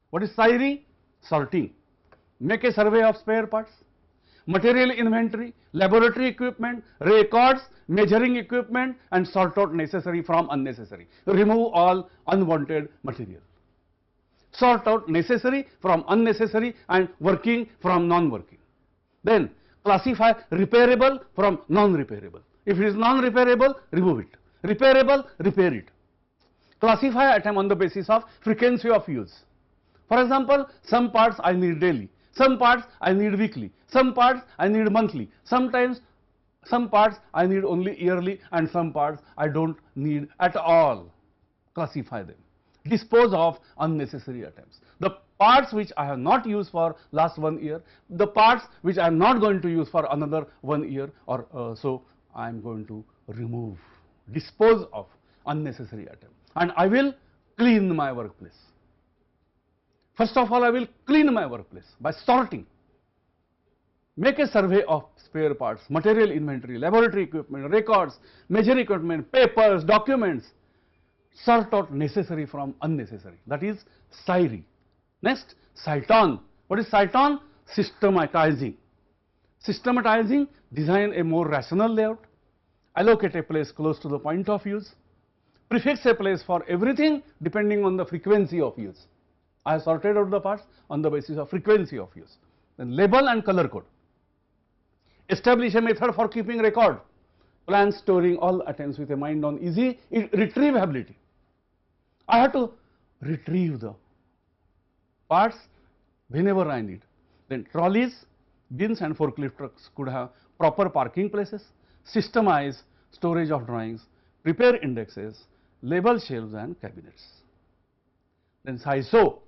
What is SIRI? Sorting. Make a survey of spare parts, material inventory, laboratory equipment, records, measuring equipment, and sort out necessary from unnecessary. Remove all unwanted material. Sort out necessary from unnecessary and working from non-working. Then classify repairable from non-repairable. If it is non-repairable, remove it. Repairable, repair it. Classify item on the basis of frequency of use. For example, some parts I need daily, some parts I need weekly, some parts I need monthly, sometimes some parts I need only yearly, and some parts I don't need at all. Classify them. Dispose of unnecessary items. The parts which I have not used for last 1 year, the parts which I am not going to use for another 1 year or so, I am going to remove, dispose of unnecessary items, and I will clean my workplace. First of all, I will clean my workplace by sorting. Make a survey of spare parts, material inventory, laboratory equipment, records, measuring equipment, papers, documents. Sort out necessary from unnecessary. That is SIRI. Next, SITON. What is SITON? Systematizing. Systematizing, design a more rational layout, allocate a place close to the point of use, prefix a place for everything depending on the frequency of use. I have sorted out the parts on the basis of frequency of use. Then label and color code. Establish a method for keeping record. Plan storing all items with a mind on easy retrievability. I have to retrieve the parts whenever I need. Then trolleys, bins and forklift trucks could have proper parking places, systemize storage of drawings, prepare indexes, label shelves and cabinets. Then SISO,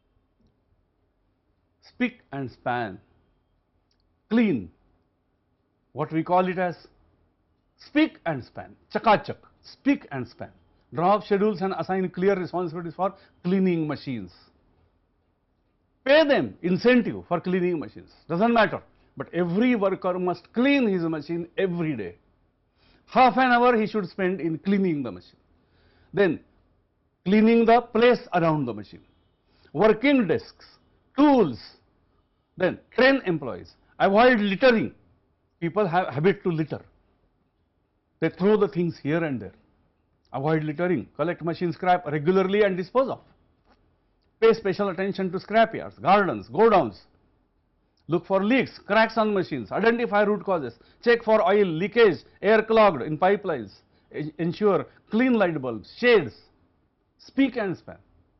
spick and span, clean, what we call it as spick and span, chakachak, spick and span. Draw up schedules and assign clear responsibilities for cleaning machines. Pay them incentive for cleaning machines, doesn't matter, but every worker must clean his machine every day. Half an hour he should spend in cleaning the machine. Then cleaning the place around the machine, working desks, tools. Then train employees, avoid littering. People have habit to litter. They throw the things here and there. Avoid littering, collect machine scrap regularly and dispose of. Pay special attention to scrap yards, gardens, godowns. Look for leaks, cracks on machines, identify root causes, check for oil leakage, air clogged in pipelines, ensure clean light bulbs, shades, spick and span.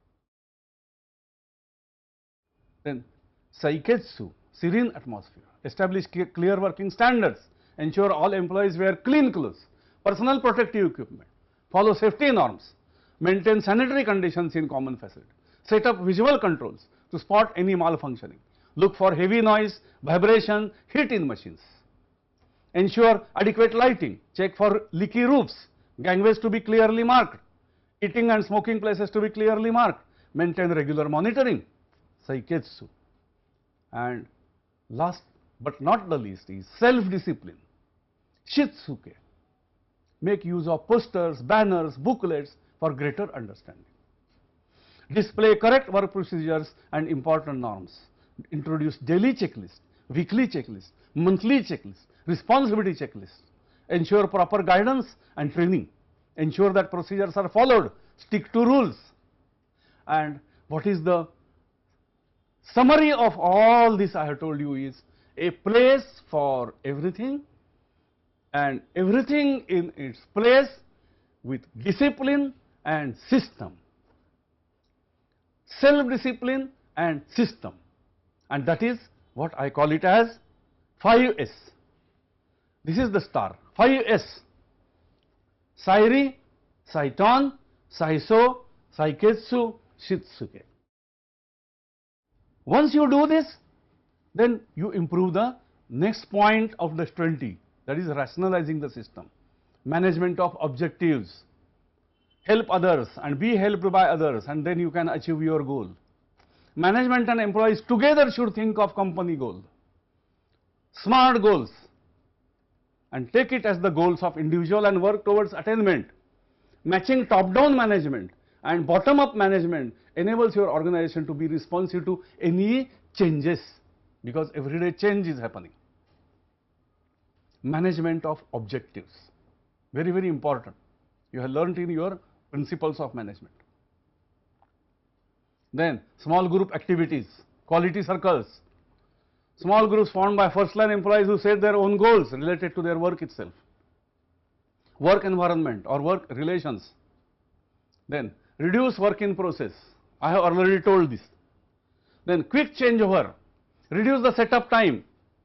Then Saiketsu, serene atmosphere, establish clear working standards, ensure all employees wear clean clothes, personal protective equipment, follow safety norms, maintain sanitary conditions in common facility, set up visual controls to spot any malfunctioning, look for heavy noise, vibration, heat in machines, ensure adequate lighting, check for leaky roofs, gangways to be clearly marked, eating and smoking places to be clearly marked, maintain regular monitoring, Saiketsu. And last but not the least is self-discipline, Shitsuke. Make use of posters, banners, booklets for greater understanding. Display correct work procedures and important norms. Introduce daily checklist, weekly checklist, monthly checklist, responsibility checklist. Ensure proper guidance and training. Ensure that procedures are followed. Stick to rules. And what is the summary of all this I have told you is a place for everything and everything in its place with discipline and system. Self-discipline and system, and that is what I call it as 5S. This is the star, 5S. SIRI, SITON, SISO, Saiketsu, Shitsuke. Once you do this, then you improve the next point of the 20, that is rationalizing the system, management of objectives, help others and be helped by others, and then you can achieve your goal. Management and employees together should think of company goal, smart goals, and take it as the goals of individual and work towards attainment. Matching top-down management And bottom up management enables your organization to be responsive to any changes, because everyday change is happening. Management of objectives, very, very important. You have learnt in your principles of management. Then small group activities, quality circles, small groups formed by first line employees who set their own goals related to their work itself, work environment or work relations. Then reduce work in process, I have already told this. Then quick changeover, reduce the setup time.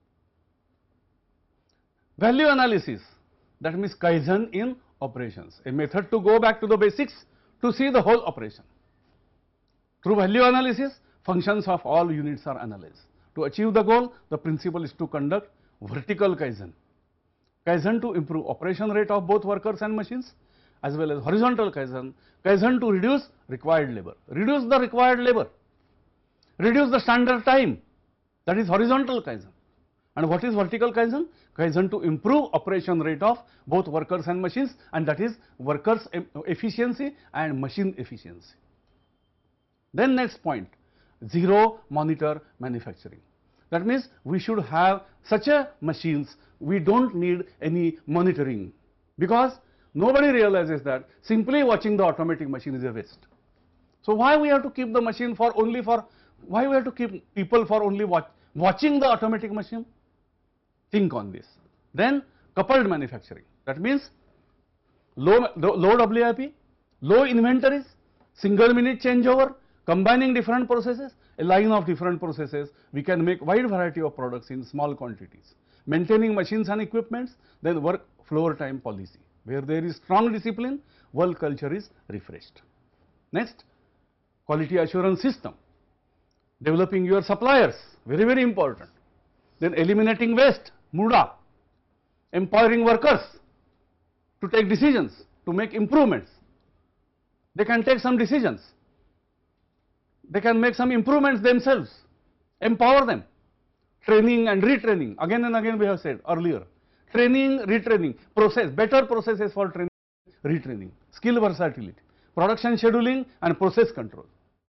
Value analysis, that means Kaizen in operations, a method to go back to the basics to see the whole operation. Through value analysis, functions of all units are analyzed. To achieve the goal, the principle is to conduct vertical Kaizen. Kaizen to improve operation rate of both workers and machines, as well as horizontal Kaizen. Kaizen to reduce required labor. Reduce the required labor. Reduce the standard time. That is horizontal Kaizen. And what is vertical Kaizen? Kaizen to improve operation rate of both workers and machines, and that is workers efficiency and machine efficiency. Then next point, zero monitor manufacturing. That means we should have such a machines, we don't need any monitoring, because nobody realizes that simply watching the automatic machine is a waste. So why we have to keep the machine for only for, why we have to keep people for only watching the automatic machine? Think on this. Then coupled manufacturing, that means low WIP, low inventories, single minute changeover, combining different processes, a line of different processes, we can make wide variety of products in small quantities. Maintaining machines and equipments, then work floor time policy. Where there is strong discipline, work culture is refreshed. Next, quality assurance system. Developing your suppliers, very, very important. Then eliminating waste, MUDA. Empowering workers to take decisions, to make improvements. They can take some decisions. They can make some improvements themselves. Empower them. Training and retraining, again and again we have said earlier. Training, retraining, process, better processes for training, retraining, skill versatility, production scheduling and process control.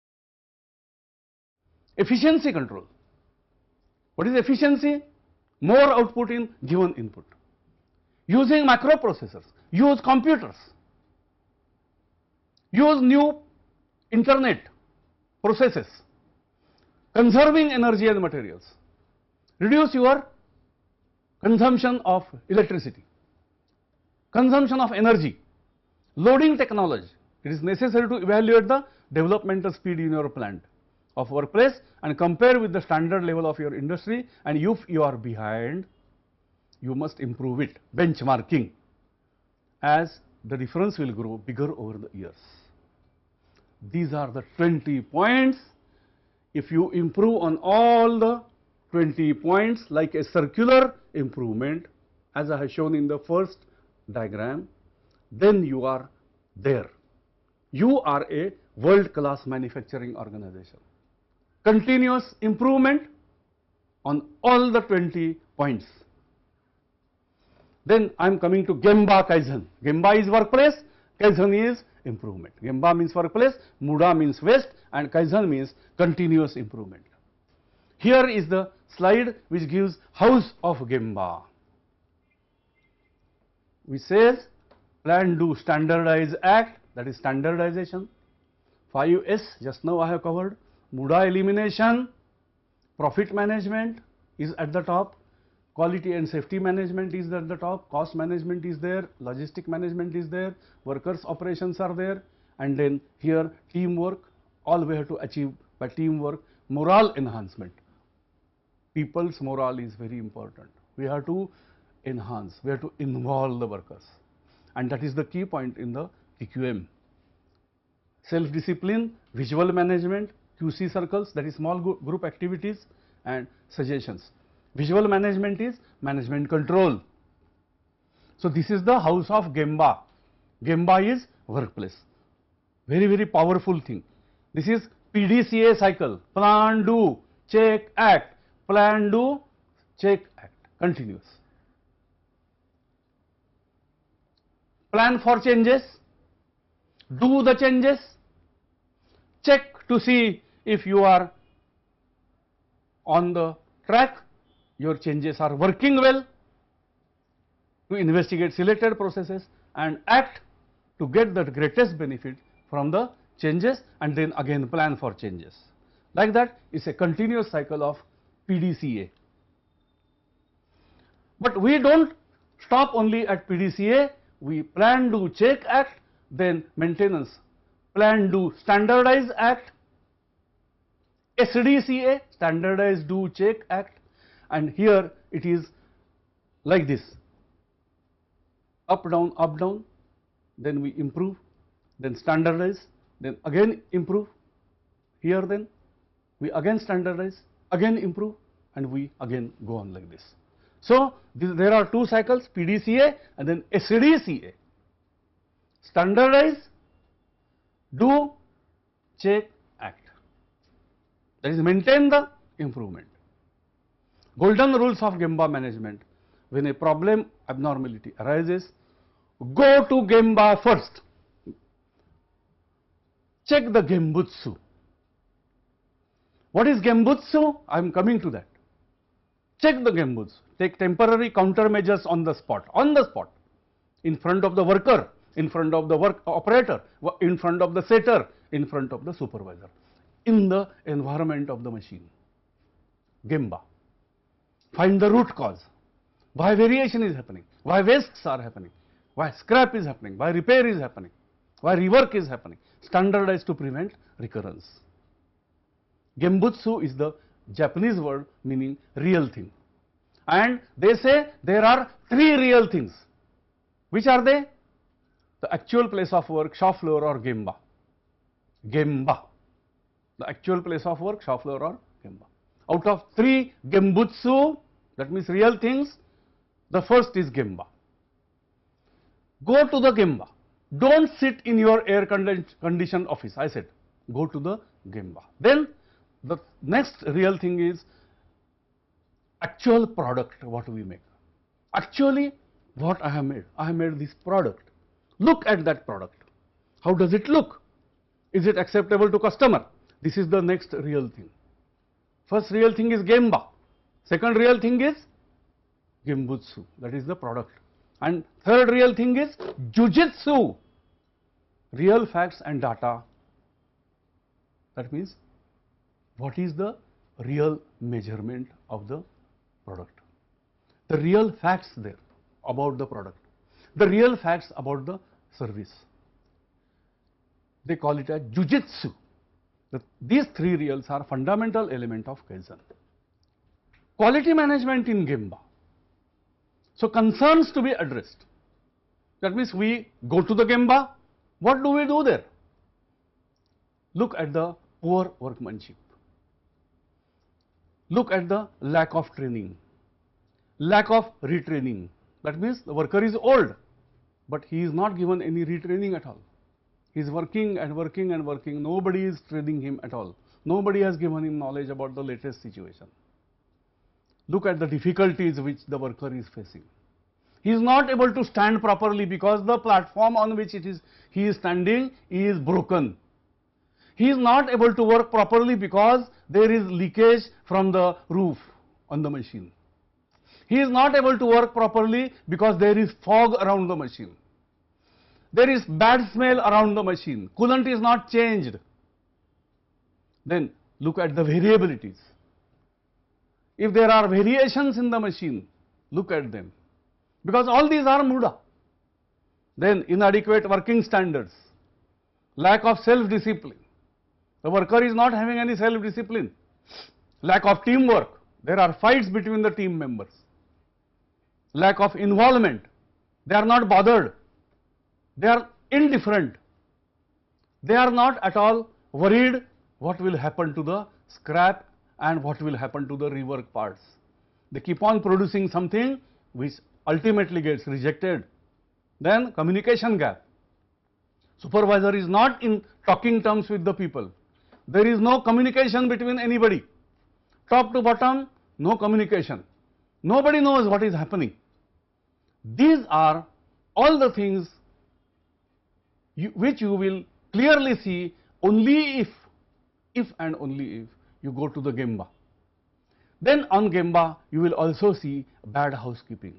Efficiency control. What is efficiency? More output in given input. Using microprocessors, use computers, use new internet processes, conserving energy and materials, reduce your consumption of electricity, consumption of energy, loading technology. It is necessary to evaluate the developmental speed in your plant of workplace and compare with the standard level of your industry, and if you are behind, you must improve it, benchmarking, as the difference will grow bigger over the years. These are the 20 points. If you improve on all the 20 points like a circular improvement, as I have shown in the first diagram, then you are there. You are a world-class manufacturing organization. Continuous improvement on all the 20 points. Then I am coming to Gemba Kaizen. Gemba is workplace, Kaizen is improvement. Gemba means workplace, MUDA means waste, and Kaizen means continuous improvement. Here is the slide which gives house of Gemba. We says plan, do, standardize, act, that is standardization. 5S just now I have covered. MUDA elimination, profit management is at the top, quality and safety management is at the top, cost management is there, logistic management is there, workers operations are there, and then here teamwork, all we have to achieve by teamwork, morale enhancement. People's morale is very important. We have to enhance, we have to involve the workers, and that is the key point in the TQM. Self-discipline, visual management, QC circles, that is small group activities and suggestions. Visual management is management control. So this is the house of Gemba. Gemba is workplace. Very, very powerful thing. This is PDCA cycle. Plan, do, check, act. Plan, do, check, act. Continuous. Plan for changes. Do the changes. check to see if you are on the track, your changes are working well, to investigate selected processes and act to get the greatest benefit from the changes, and then again plan for changes. Like that, it's a continuous cycle of PDCA. But we don't stop only at PDCA, we plan, do, check, act, then maintenance, plan, do, standardize, act, SDCA, standardize, do, check, act, and here it is like this, up, down, then we improve, then standardize, then again improve, here then we again standardize, again improve, and we again go on like this. So, there are two cycles, PDCA and then SDCA, standardize, do, check, act, that is maintain the improvement. Golden rules of Gemba management: when a problem abnormality arises, go to Gemba first, check the Gembutsu. What is Gembutsu? I am coming to that. Check the Gembutsu, take temporary countermeasures on the spot, in front of the worker, in front of the work operator, in front of the setter, in front of the supervisor, in the environment of the machine. Gemba. Find the root cause. Why variation is happening? Why wastes are happening? Why scrap is happening? Why repair is happening? Why rework is happening? Standardize to prevent recurrence. Gembutsu is the Japanese word meaning real thing. And they say there are three real things. Which are they? The actual place of work, shop floor, or Gemba. Gemba. The actual place of work, shop floor, or Gemba. Out of three Gembutsu, that means real things, the first is Gemba. Go to the Gemba. Don't sit in your air conditioned office. I said, go to the Gemba. Then the next real thing is actual product, what we make. Actually, what I have made this product. Look at that product. How does it look? Is it acceptable to customer? This is the next real thing. First real thing is Gemba. Second real thing is Gembutsu, that is the product. And third real thing is Jujitsu, real facts and data. That means what is the real measurement of the product, the real facts there about the product, the real facts about the service. They call it as Jujitsu. These three reals are fundamental element of Kaizen. Quality management in Gemba. So, concerns to be addressed. That means we go to the Gemba. What do we do there? Look at the poor workmanship. Look at the lack of training, lack of retraining. That means the worker is old, but he is not given any retraining at all. He is working and working and working. Nobody is training him at all. Nobody has given him knowledge about the latest situation. Look at the difficulties which the worker is facing. He is not able to stand properly because the platform on which he is standing is broken. He is not able to work properly because there is leakage from the roof on the machine. He is not able to work properly because there is fog around the machine. There is bad smell around the machine. Coolant is not changed. Then look at the variabilities. If there are variations in the machine, look at them. Because all these are Muda. Then inadequate working standards, lack of self-discipline. The worker is not having any self-discipline. Lack of teamwork. There are fights between the team members. Lack of involvement. They are not bothered. They are indifferent. They are not at all worried what will happen to the scrap and what will happen to the rework parts. They keep on producing something which ultimately gets rejected. Then communication gap. Supervisor is not in talking terms with the people. There is no communication between anybody. Top to bottom, no communication. Nobody knows what is happening. These are all the things which you will clearly see only if if and only if you go to the Gemba. Then on Gemba, you will also see bad housekeeping.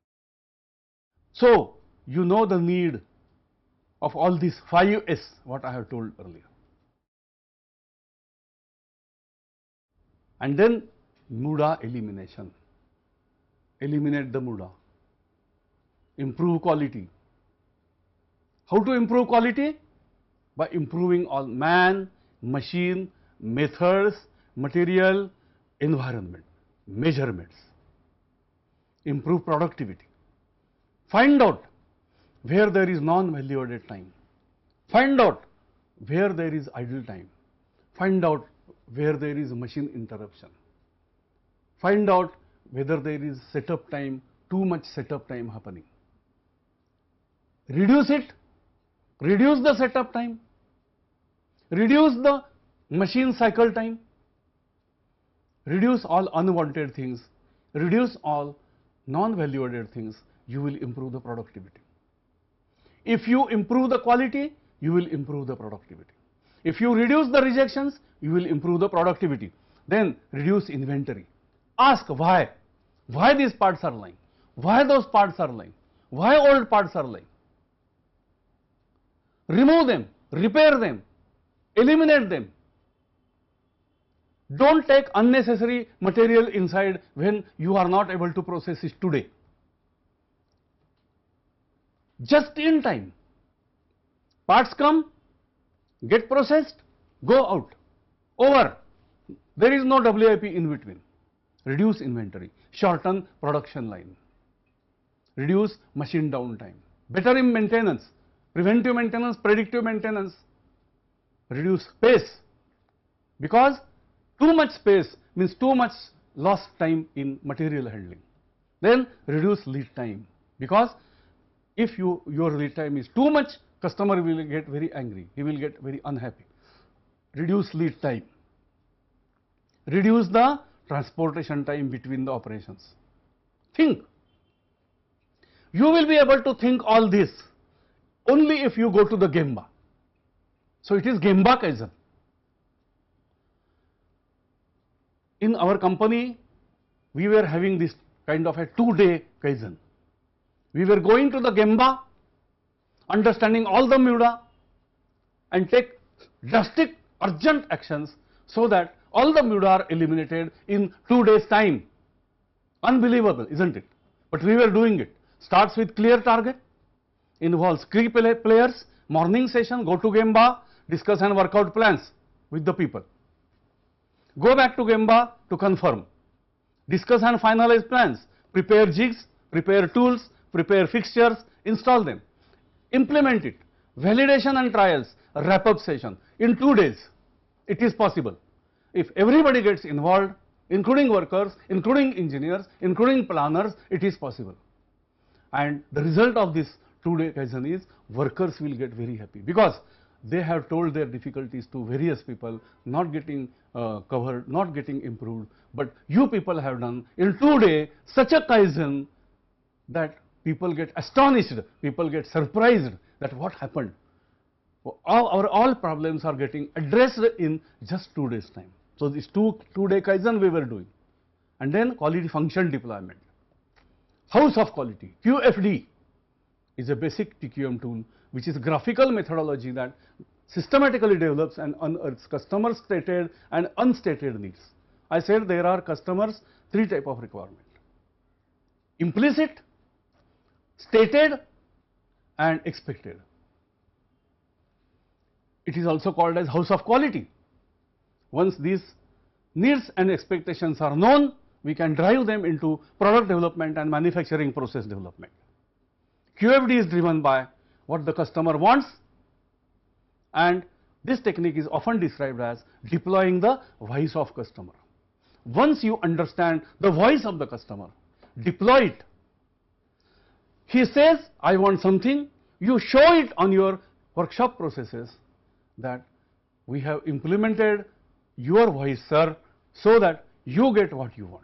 So, you know the need of all these 5 S, what I have told earlier. And then Muda elimination. Eliminate the Muda. Improve quality. How to improve quality? By improving all man, machine, methods, material, environment, measurements. Improve productivity. Find out where there is non-value added time. Find out where there is idle time. Find out where there is machine interruption. Find out whether there is setup time, too much setup time happening. Reduce it. Reduce the setup time. Reduce the machine cycle time. Reduce all unwanted things. Reduce all non-value added things. You will improve the productivity. If you improve the quality, you will improve the productivity. If you reduce the rejections, you will improve the productivity. Then reduce inventory. Ask why. Why these parts are lying? Why those parts are lying? Why old parts are lying? Remove them, repair them, eliminate them. Don't take unnecessary material inside when you are not able to process it today. Just in time. Parts come, get processed, go out. Over. There is no WIP in between. Reduce inventory, shorten production line, reduce machine downtime, better in maintenance, preventive maintenance, predictive maintenance, reduce space, because too much space means too much lost time in material handling. Then reduce lead time, because if your lead time is too much, customer will get very angry, he will get very unhappy. Reduce lead time. Reduce the transportation time between the operations. Think. You will be able to think all this only if you go to the Gemba. So it is Gemba Kaizen. In our company, we were having this kind of a 2-day Kaizen. We were going to the Gemba, understanding all the Muda, and take drastic, urgent actions so that all the Muda are eliminated in 2 days' time. Unbelievable, isn't it? But we were doing it. Starts with clear target, involves key players, morning session, go to Gemba, discuss and work out plans with the people. Go back to Gemba to confirm, discuss and finalize plans, prepare jigs, prepare tools, prepare fixtures, install them, implement it, validation and trials, wrap up session in 2 days. It is possible. If everybody gets involved, including workers, including engineers, including planners, it is possible. And the result of this 2-day Kaizen is workers will get very happy, because they have told their difficulties to various people, not getting covered, not getting improved, but you people have done in 2 days such a Kaizen that people get astonished, people get surprised that what happened. All problems are getting addressed in just 2 days' time. So this 2-day Kaizen we were doing. And then quality function deployment. House of quality, QFD, is a basic TQM tool which is graphical methodology that systematically develops and unearths customer stated and unstated needs. I said there are customers 3 types of requirement: implicit, stated and expected. It is also called as house of quality. Once these needs and expectations are known, we can drive them into product development and manufacturing process development. QFD is driven by what the customer wants, and this technique is often described as deploying the voice of customer. Once you understand the voice of the customer, deploy it. He says, I want something, you show it on your workshop processes that we have implemented your voice, sir, so that you get what you want.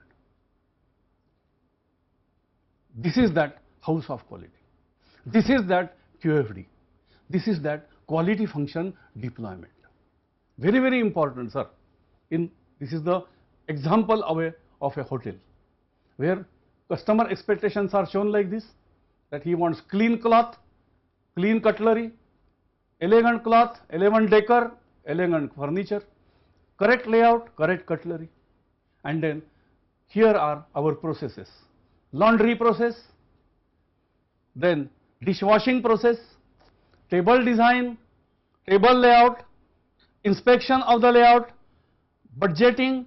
This is that house of quality. This is that QFD. This is that quality function deployment. Very, very important, sir. This is the example of a hotel where customer expectations are shown like this, that he wants clean cloth, clean cutlery, elegant cloth, elegant decor, elegant furniture, correct layout, correct cutlery. And then here are our processes: laundry process, then dishwashing process, table design, table layout, inspection of the layout, budgeting,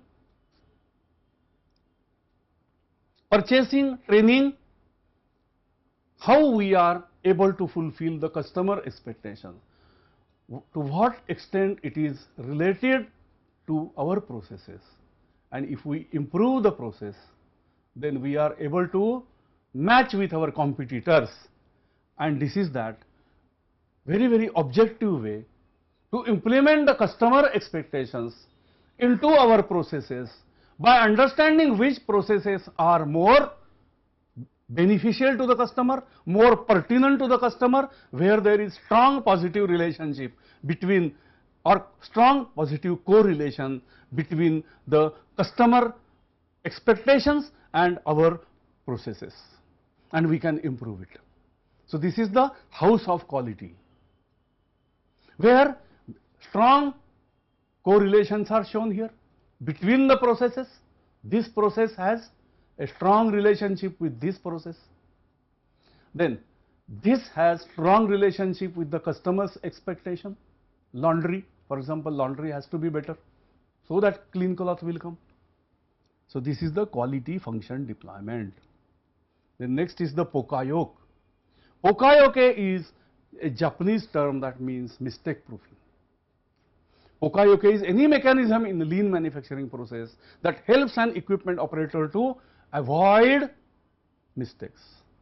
purchasing, training, how we are able to fulfill the customer expectations, to what extent it is related to our processes, and if we improve the process, then we are able to match with our competitors. And this is that very, very objective way to implement the customer expectations into our processes by understanding which processes are more beneficial to the customer, more pertinent to the customer, where there is strong positive relationship between, or strong positive correlation between the customer expectations and our processes, and we can improve it. So this is the house of quality, where strong correlations are shown here between the processes. This process has a strong relationship with this process. Then this has strong relationship with the customer's expectation. Laundry, for example, laundry has to be better so that clean cloth will come. So this is the quality function deployment. The next is the Pokayoke. Pokayoke is a Japanese term that means mistake proofing. Pokayoke is any mechanism in the lean manufacturing process that helps an equipment operator to avoid mistakes.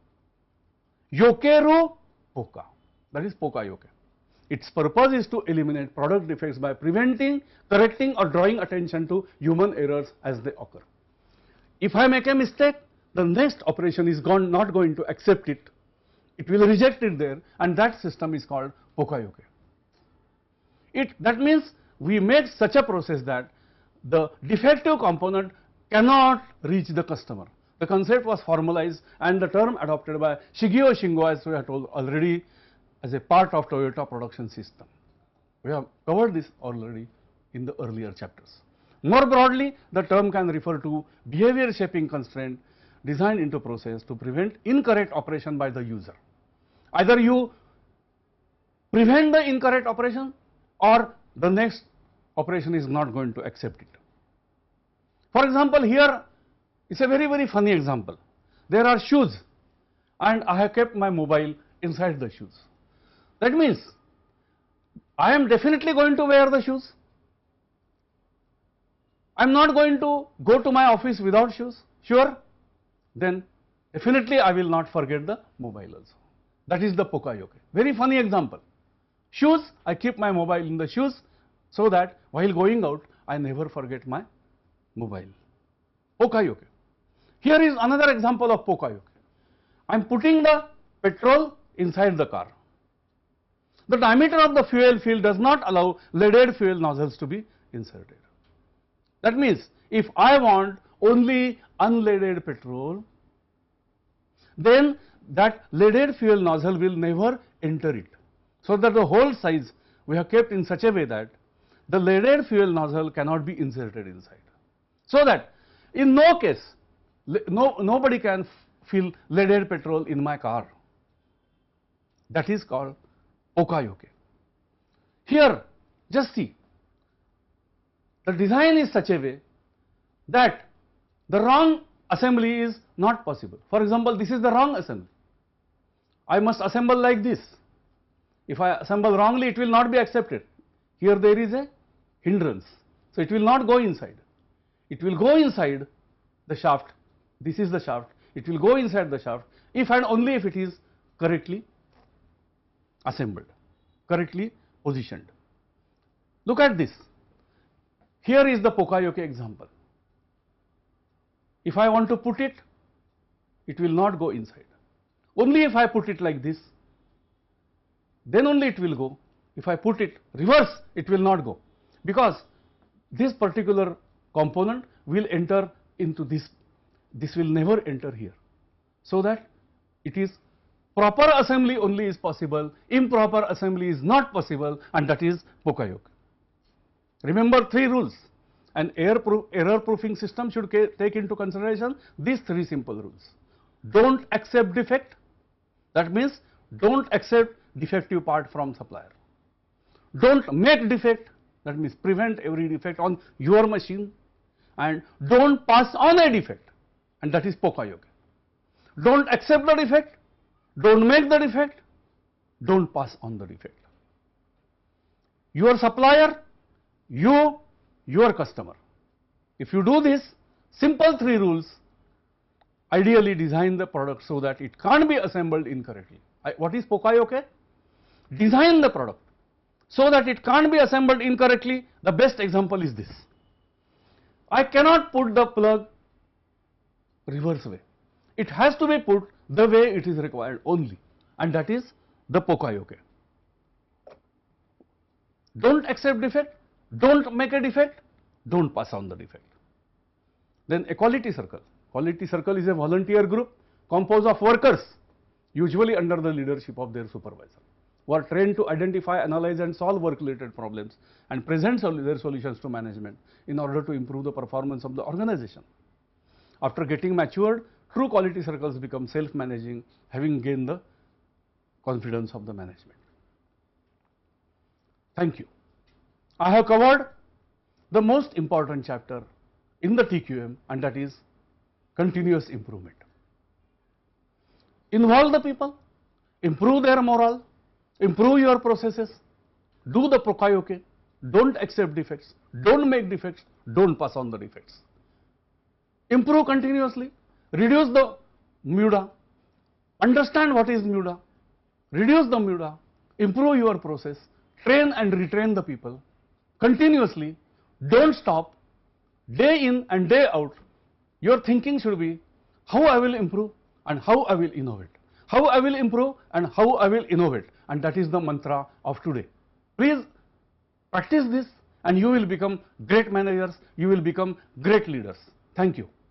Yokeru Poka, that is Pokayoke. Its purpose is to eliminate product defects by preventing, correcting or drawing attention to human errors as they occur. If I make a mistake, the next operation is not going to accept it. It will reject it there, and that system is called Pokayoke. That means we make such a process that the defective component cannot reach the customer. The concept was formalized and the term adopted by Shigeo Shingo, as we have told already, as a part of Toyota production system. We have covered this already in the earlier chapters. More broadly, the term can refer to behavior shaping constraint designed into process to prevent incorrect operation by the user. Either you prevent the incorrect operation or the next operation is not going to accept it. For example, here it's a very, very funny example. There are shoes and I have kept my mobile inside the shoes. That means I am definitely going to wear the shoes. I am not going to go to my office without shoes, sure? Then definitely I will not forget the mobile also. That is the Pokayoke. Very funny example. Shoes, I keep my mobile in the shoes so that while going out I never forget my mobile. Pokayoke. Here is another example of Pokayoke. I am putting the petrol inside the car. The diameter of the fuel fill does not allow leaded fuel nozzles to be inserted. That means if I want only unleaded petrol, then that leaded fuel nozzle will never enter it. So that the whole size we have kept in such a way that the leaded fuel nozzle cannot be inserted inside. So that in no case, nobody can fill leaded petrol in my car. That is called Pokayoke. Here, just see, the design is such a way that the wrong assembly is not possible. For example, this is the wrong assembly. I must assemble like this. If I assemble wrongly, it will not be accepted. Here there is a hindrance. So it will not go inside. It will go inside the shaft. This is the shaft. It will go inside the shaft if and only if it is correctly assembled, correctly positioned. Look at this. Here is the Pokayoke example. If I want to put it, it will not go inside. Only if I put it like this, then only it will go. If I put it reverse, it will not go. because this particular component will enter into this will never enter here. So that it is proper assembly only is possible, improper assembly is not possible, and that is Poka-yoke. Remember 3 rules. An error proofing system should take into consideration these 3 simple rules. Don't accept defect, that means don't accept defective part from supplier. Don't make defect, that means prevent every defect on your machine, and don't pass on a defect, and that is Poka-yoke. Don't accept the defect, don't make the defect, don't pass on the defect. Your supplier, you, your customer. If you do this simple 3 rules, ideally design the product so that it can't be assembled incorrectly. What is Poka-yoke? Design the product so that it can't be assembled incorrectly. The best example is this. I cannot put the plug reverse way. It has to be put the way it is required only, and that is the Poka-yoke. Don't accept defect, don't make a defect, don't pass on the defect. Then a quality circle. Quality circle is a volunteer group composed of workers, usually under the leadership of their supervisor, who are trained to identify, analyze and solve work related problems and present their solutions to management in order to improve the performance of the organization. After getting matured, true quality circles become self-managing, having gained the confidence of the management. Thank you. I have covered the most important chapter in the TQM, and that is continuous improvement. Involve the people, improve their morale, improve your processes, do the Poka-yoke, don't accept defects, don't make defects, don't pass on the defects. Improve continuously, reduce the MUDA, understand what is MUDA, reduce the MUDA, improve your process, train and retrain the people continuously, don't stop, day in and day out. Your thinking should be how I will improve and how I will innovate, how I will improve and how I will innovate, and that is the mantra of today. Please practice this and you will become great managers, you will become great leaders. Thank you.